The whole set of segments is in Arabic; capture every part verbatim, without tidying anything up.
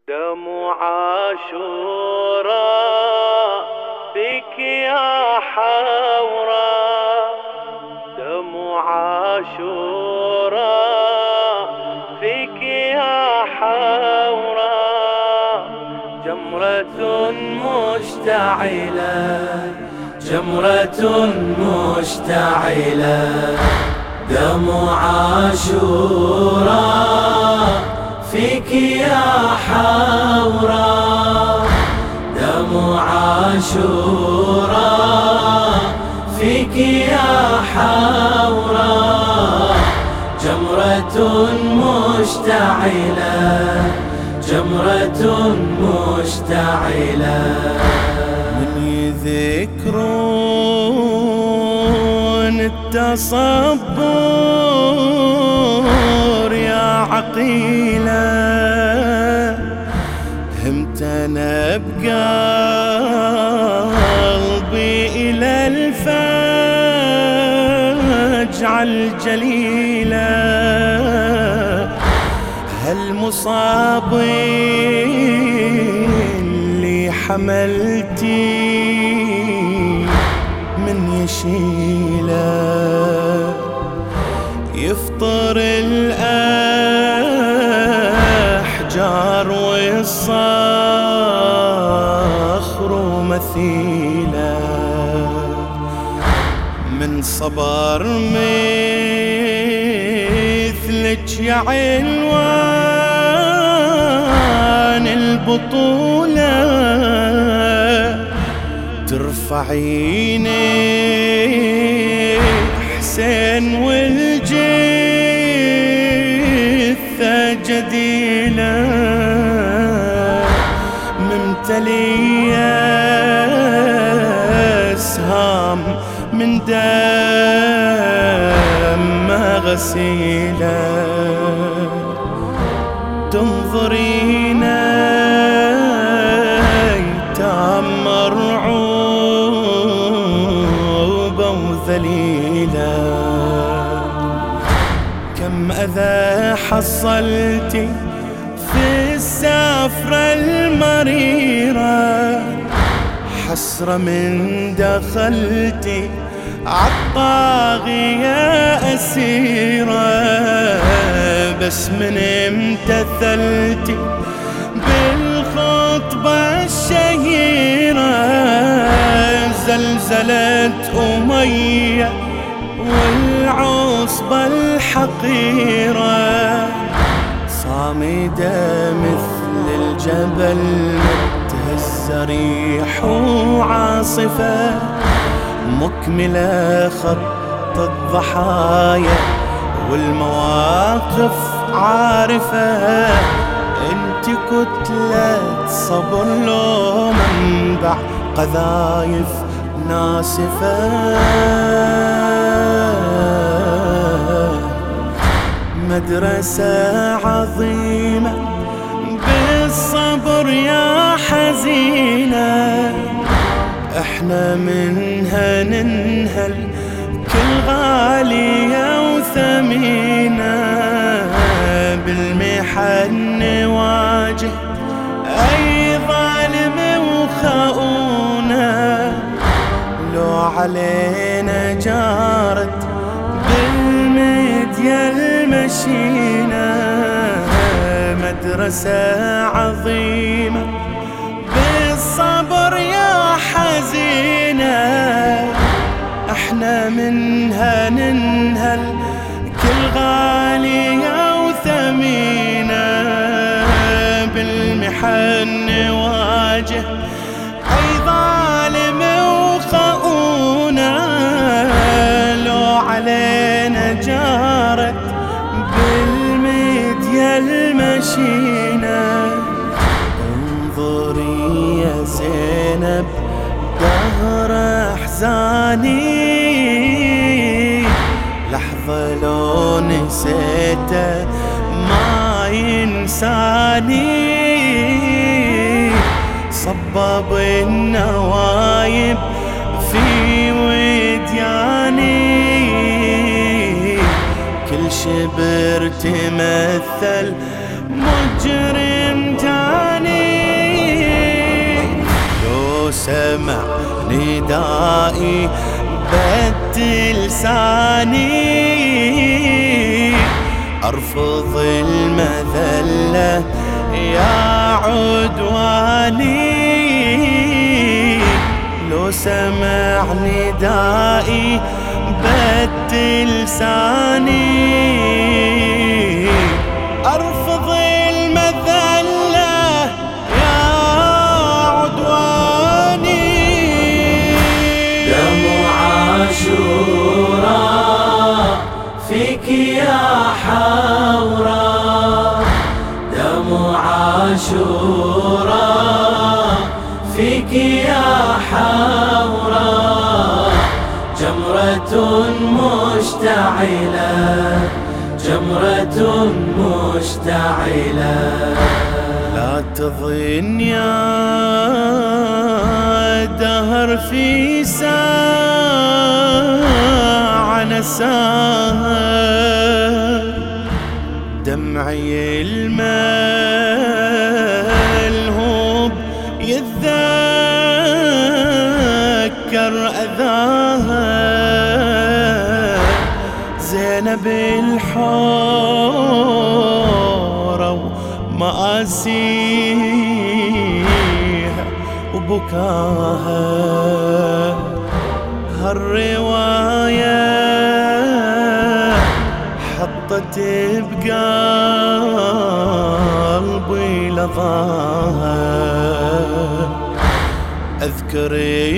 دموع عاشوراء بك يا حوراء، دموع عاشوراء فيك يا حوراء، جمرة مشتعلة جمرة مشتعلة، دموع عاشوراء فيك يا حوراء، دموع عاشوراء فيك يا حوراء، جمرة مشتعلة جمرة مشتعلة. من يذكرون التصبر يا عقيلة، همت انا بقلبي الى الفجع الجليلة، هالمصاب اللي حملتي من يشيله، يفطر الأحجار والصخر مثيله، من صبر مثلك يا عنوان البطولة، ترفعيني حسين والجثة جديلة، ممتلية اسهام من دم غسيلة، تنظرينا ايتام مرعوبة وذليلة، كم أذى حصلتي في السفرة المريرة، حسرة من دخلتي عالطاغية أسيرة، بس من امتثلتي بالخطبة الشهيرة، زلزلت أمية والعصبة الحقيرة، صامدة مثل الجبل متهز ريح وعاصفة، مكملة خط الضحايا والمواقف عارفة، انت كتلة صبر لو منبع قذايف ناسفة، مدرسة عظيمة بالصبر يا حزينة، احنا منها ننهل كل غالية وثمينة، بالمحن نواجه اي ظالم وخؤونة، لو علينا جارت بالمديا المشينة، مدرسة عظيمة بالصبر يا حزينة، احنا منها ننهل كل غالية وثمينة، بالمحن نواجه اي ظالم وخؤونة، لو علينا جارت بالمديا المشينة، انظري يا زينب دهر احزاني، لحظة لو نسيته ما ينساني، صبب النوايب في ودياني، كل شبر تمثل مجرم جاني. سمع ندائي بد لساني أرفض المذلة يا عدواني لو سمع ندائي بد لساني أرفض المذلة يا عدواني دموع عاشوراء فيك يا حوراء دموع عاشوراء فيك يا حوراء جمرة مشتعلة جمرة مشتعلة لا تظن يا دهر في ساعة نساها دمعي الملهوب يتذكر أذاها زينب الحورة ومآسيها وبكاها هالرواية حطت بقلبي لظاها أذكر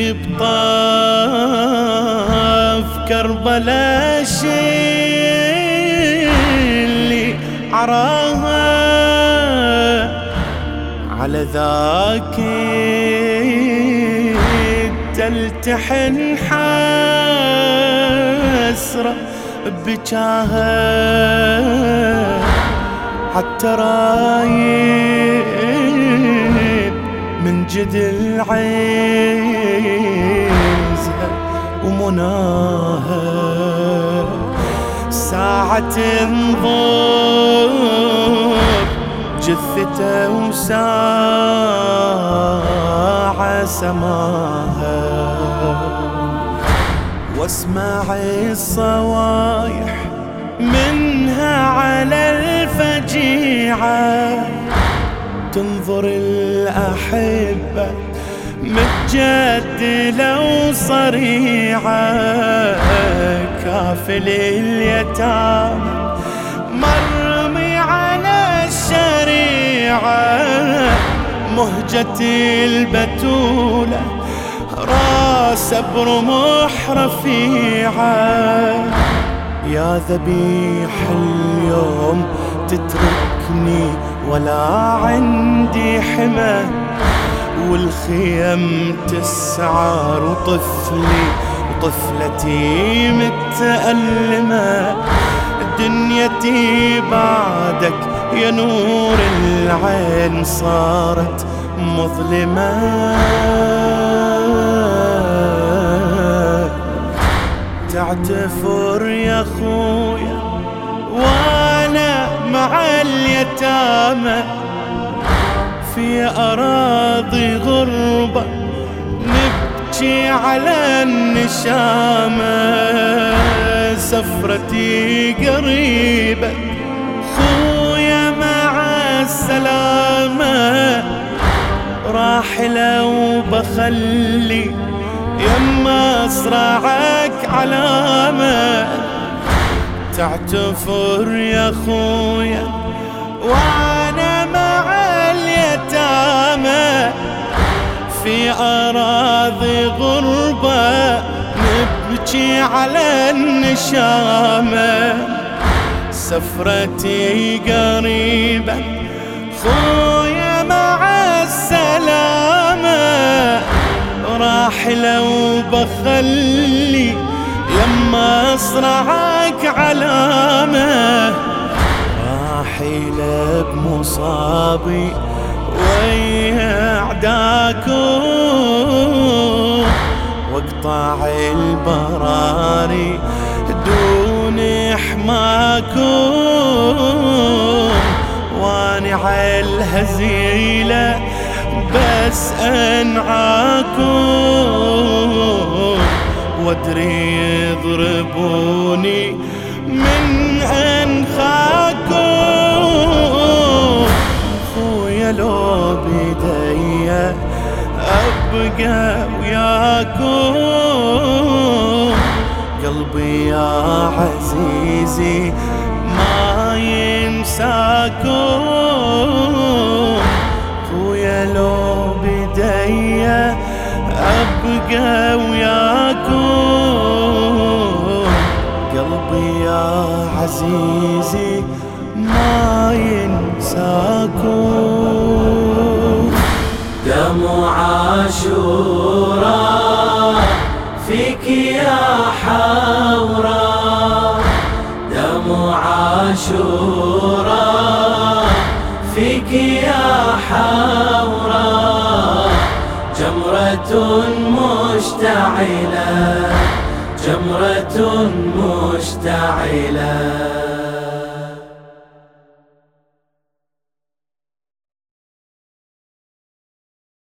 بطاف كربلاء الشي اللي عراها على ذاك تلتحن حسرة بجاها حتى رايب من جدل عيزها ومناها ساعة تنظر جثته وساعة سماها واسمع الصوايح منها على الفجيعة تنظر الأحبة متجدلة وصريعة كافل اليتامى مرمي على الشريعة مهجة البتولة راس برمح رفيعة يا ذبيح اليوم تتركني ولا عندي حمى والخيم تسعر وطفلي وطفلتي متألمة دنيتي بعدك يا نور العين صارت مظلمة تعتفر يا خويا وانا مع اليتامى في أراضي غربة نبكي على النشامة سفرتي قريبة خويا مع السلامة راحلة وبخلي يما أصرعك علامة تعتفر يا خويا وانا مع اليتامى في أراضي غربة نبكي على النشامة سفرتي قريبة خويا مع السلامة راحلة وبخلي يما أصرعك علامة راحلة بمصابي ويا أعداكم واقطع البراري دون حماكم واني على الهزيلة بس أنعاكم وادري يضربوني من أنخاكم. خويا لو بدي أبقى وياكم قلبي يا عزيزي ما ينساكم. خويا لو بدي أبقى وياكم قلبي يا عزيزي ما ينساكم. دموع عاشوراء فيك يا حوراء، دموع عاشوراء فيك يا حوراء. جمرة مشتعلة، جمرة مشتعلة.